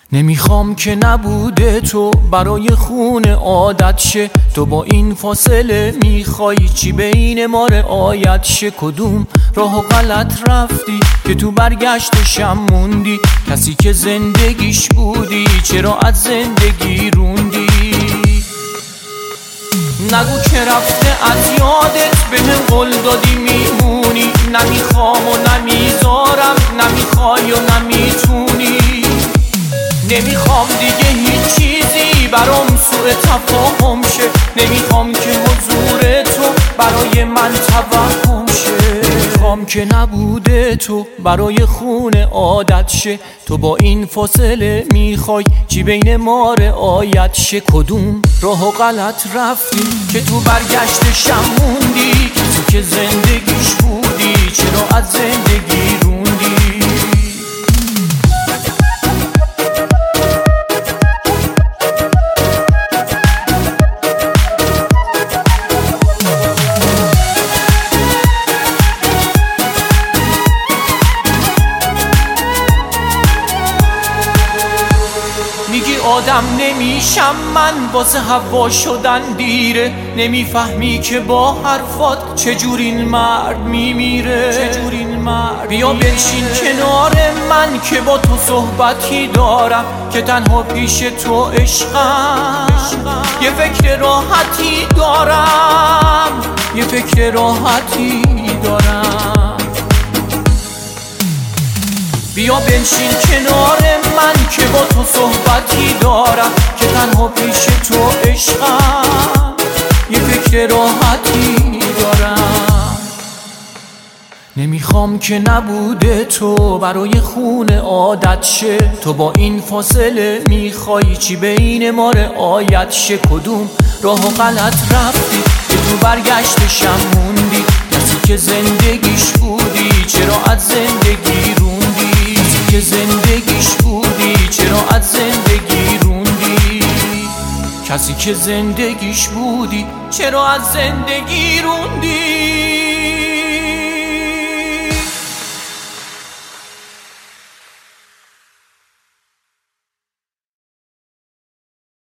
نمیخوام که نبوده تو برای خون عادت شه. تو با این فاصله میخوای چی بین ما رعایت شه؟ کدوم راه غلط رفتی که تو برگشتشم موندی؟ کسی که زندگیش بودی چرا از زندگی روندی؟ نگو که رفته از یادت بهم قول دادی میمونی. نمیخوام و نمیذارم، نمیخوای و نمیتونی. نمیخوام دیگه هیچ چیزی برام سوء تفاهم شه. نمیخوام که حضور تو برای من توهم شه. نمیخوام که نبوده تو برای خون عادت شه. تو با این فاصله میخوای چی بین ما رعایت شه؟ کدوم راه غلط رفتی که تو برگشتشم موندی؟ کسی که زندگیش بودی چرا از زندگی روندی؟ میگی آدم نمیشم من واسه هوا شدن دیره. نمیفهمی که با حرفات چجور این مرد میمیره. بیا بنشین کنار من که با تو صحبتی دارم، که تنها پیش تو عشقم. یه فکر راحتی دارم، یه فکر راحتی دارم. بیا بنشین کنار من که با تو صحبتی دارم، که تنها پیش تو عشقم. یه فکر راحتی دارم. نمیخوام که نبوده تو برای خون عادت شه. تو با این فاصله میخوای چی بین ما رعایت شه؟ کدوم راه غلط رفتی که تو برگشتشم موندی؟ کسی که زندگیش بودی چرا از زندگی روندی؟ که زندگیش بودی چرا از زندگی روندی؟ کسی که زندگیش بودی چرا از زندگی روندی؟